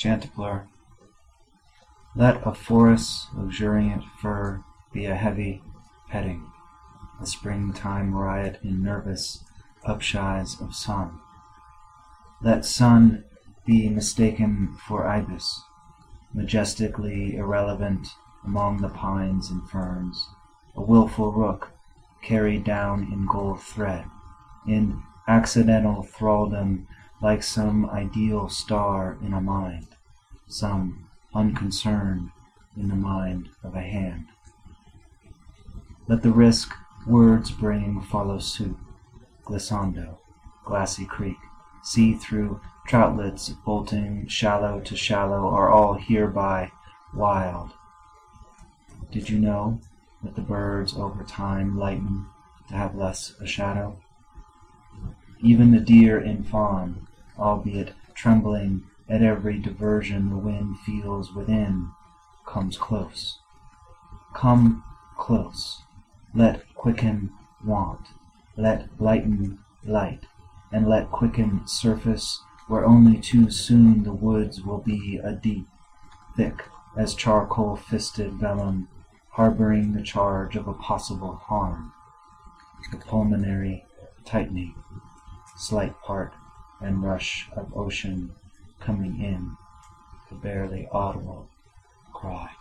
Chanticleer. Let a forest's luxuriant fur be a heavy petting, a springtime riot in nervous upshies of sun. Let sun be mistaken for ibis, majestically irrelevant among the pines and ferns, a willful rook carried down in gold thread, in accidental thraldom like some ideal star in a mind, some unconcerned in the mind of a hand. Let the risk words bring follow suit, glissando, glassy creek, see-through troutlets bolting shallow to shallow are all hereby wild. Did you know that the birds over time lighten to have less a shadow? Even the deer and fawn, albeit trembling at every diversion the wind feels within, comes close. Come close. Let quicken want. Let lighten light. And let quicken surface where only too soon the woods will be a deep, thick as charcoal-fisted vellum, harboring the charge of a possible harm, the pulmonary tightening, slight part and rush of ocean coming in, the barely audible cry.